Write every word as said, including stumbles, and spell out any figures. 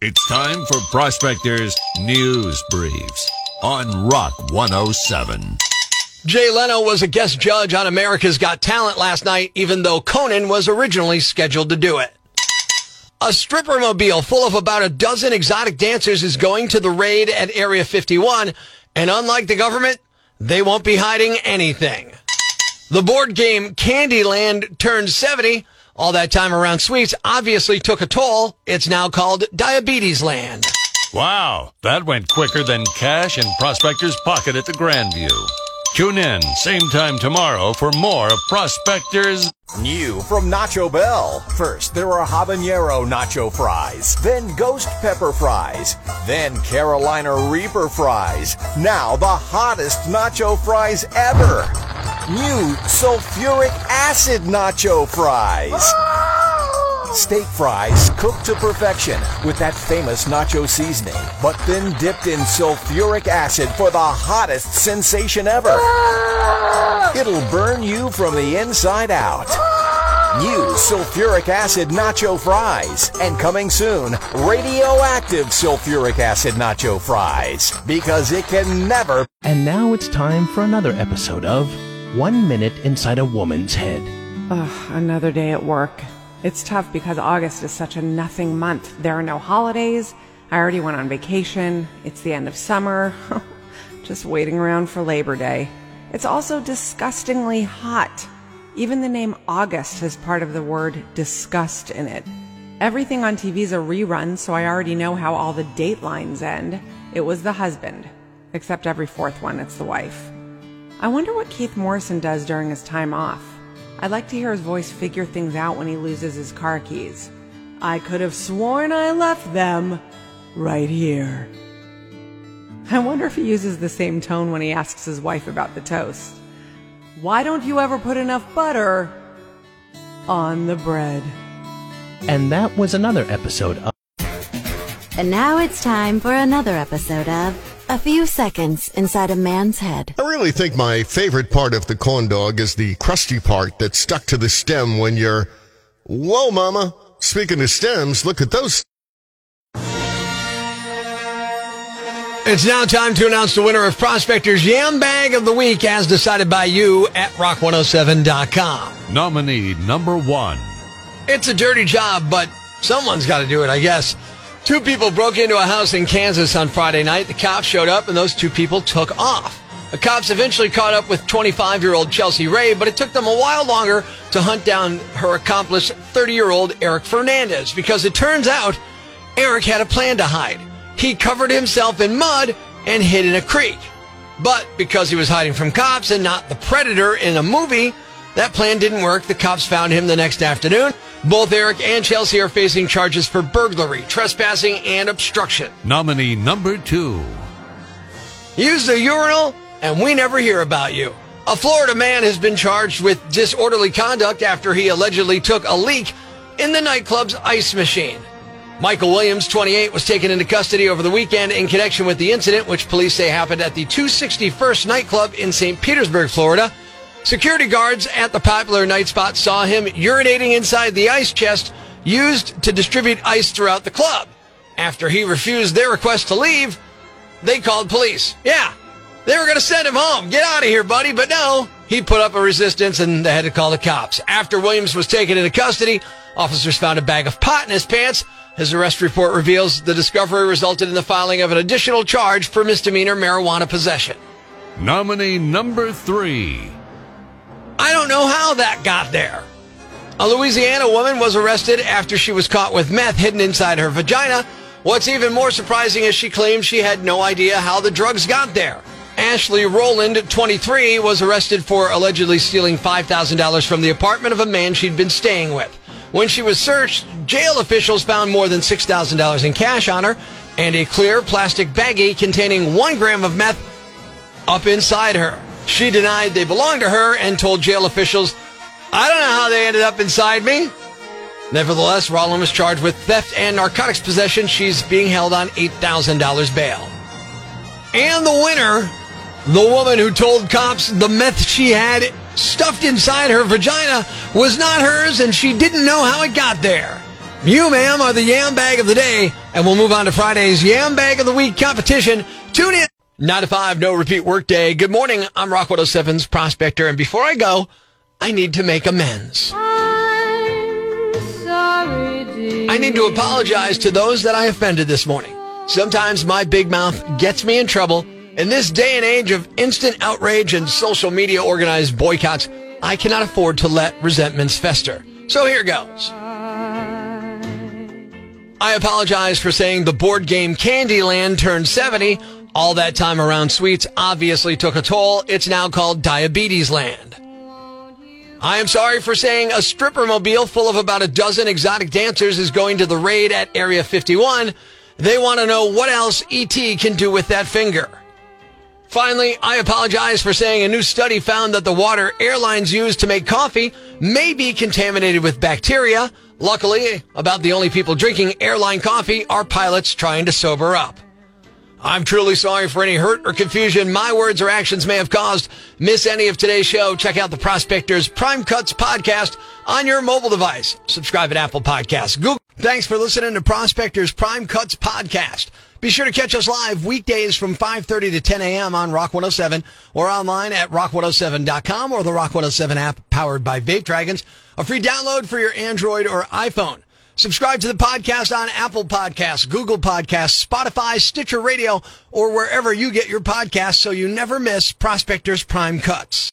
It's time for Prospector's News Briefs on Rock one oh seven. Jay Leno was a guest judge on America's Got Talent last night, even though Conan was originally scheduled to do it. A stripper-mobile full of about a dozen exotic dancers is going to the raid at Area fifty-one, and unlike the government, they won't be hiding anything. The board game Candyland turned seventy. All that time around sweets obviously took a toll. It's now called Diabetes Land. Wow, that went quicker than cash in Prospector's pocket at the Grandview. Tune in same time tomorrow for more of Prospector's New from Nacho Bell. First, there are habanero nacho fries, then ghost pepper fries, then Carolina Reaper fries. Now the hottest nacho fries ever. New sulfuric acid nacho fries. Steak fries cooked to perfection with that famous nacho seasoning, but then dipped in sulfuric acid for the hottest sensation ever. It'll burn you from the inside out. New sulfuric acid nacho fries. And coming soon, radioactive sulfuric acid nacho fries. Because it can never... And now it's time for another episode of One Minute Inside a Woman's Head. Ugh, another day at work. It's tough because August is such a nothing month. There are no holidays. I already went on vacation. It's the end of summer. Just waiting around for Labor Day. It's also disgustingly hot. Even the name August has part of the word disgust in it. Everything on T V is a rerun, so I already know how all the datelines end. It was the husband. Except every fourth one, it's the wife. I wonder what Keith Morrison does during his time off. I'd like to hear his voice figure things out when he loses his car keys. I could have sworn I left them right here. I wonder if he uses the same tone when he asks his wife about the toast. Why don't you ever put enough butter on the bread? And that was another episode of... And now it's time for another episode of A Few Seconds Inside a Man's Head. I really think my favorite part of the corn dog is the crusty part that's stuck to the stem when you're... Whoa, mama. Speaking of stems, look at those... It's now time to announce the winner of Prospector's Yam Bag of the Week as decided by you at rock one oh seven dot com. nominee number one. It's a dirty job, but someone's got to do it, I guess. Two people broke into a house in Kansas on Friday night. The cops showed up, and those two people took off. The cops eventually caught up with twenty-five-year-old Chelsea Ray, but it took them a while longer to hunt down her accomplice, thirty-year-old Eric Fernandez, because it turns out Eric had a plan to hide. He covered himself in mud and hid in a creek. But because he was hiding from cops and not the predator in a movie, that plan didn't work. The cops found him the next afternoon. Both Eric and Chelsea are facing charges for burglary, trespassing, and obstruction. Nominee number two. Use the urinal, and we never hear about you. A Florida man has been charged with disorderly conduct after he allegedly took a leak in the nightclub's ice machine. Michael Williams, twenty-eight, was taken into custody over the weekend in connection with the incident, which police say happened at the two sixty-first nightclub in Saint Petersburg, Florida. Security guards at the popular night spot saw him urinating inside the ice chest used to distribute ice throughout the club. After he refused their request to leave, they called police. Yeah, they were going to send him home. Get out of here, buddy. But no, he put up a resistance and they had to call the cops. After Williams was taken into custody, officers found a bag of pot in his pants. His arrest report reveals the discovery resulted in the filing of an additional charge for misdemeanor marijuana possession. Nominee number three. I don't know how that got there. A Louisiana woman was arrested after she was caught with meth hidden inside her vagina. What's even more surprising is she claims she had no idea how the drugs got there. Ashley Rowland, twenty-three, was arrested for allegedly stealing five thousand dollars from the apartment of a man she'd been staying with. When she was searched, jail officials found more than six thousand dollars in cash on her and a clear plastic baggie containing one gram of meth up inside her. She denied they belonged to her and told jail officials, I don't know how they ended up inside me. Nevertheless, Rowland was charged with theft and narcotics possession. She's being held on eight thousand dollars bail. And the winner, the woman who told cops the meth she had stuffed inside her vagina was not hers and she didn't know how it got there. You, ma'am, are the yam bag of the day And we'll move on to Friday's Yam Bag of the Week competition. Tune in. nine to five, no repeat workday. Good morning. I'm Rock one oh seven's Prospector. And before I go, I need to make amends. I'm sorry, dear. I need to apologize to those that I offended this morning. Sometimes my big mouth gets me in trouble. In this day and age of instant outrage and social media organized boycotts, I cannot afford to let resentments fester. So here goes. I apologize for saying the board game Candyland turned seventy. All that time around sweets obviously took a toll. It's now called Diabetes Land. I am sorry for saying a stripper mobile full of about a dozen exotic dancers is going to the raid at Area fifty-one. They want to know what else E T can do with that finger. Finally, I apologize for saying a new study found that the water airlines use to make coffee may be contaminated with bacteria. Luckily, about the only people drinking airline coffee are pilots trying to sober up. I'm truly sorry for any hurt or confusion my words or actions may have caused. Miss any of today's show? Check out the Prospector's Prime Cuts podcast on your mobile device. Subscribe at Apple Podcasts, Google. Thanks for listening to Prospector's Prime Cuts podcast. Be sure to catch us live weekdays from five thirty to ten a.m. on Rock one oh seven or online at rock one oh seven dot com or the Rock one oh seven app powered by Vape Dragons. A free download for your Android or iPhone. Subscribe to the podcast on Apple Podcasts, Google Podcasts, Spotify, Stitcher Radio, or wherever you get your podcasts so you never miss Prospector's Prime Cuts.